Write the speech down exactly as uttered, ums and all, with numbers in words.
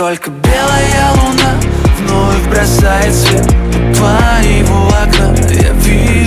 только белая луна вновь бросает свет в твоего окна. Я вижу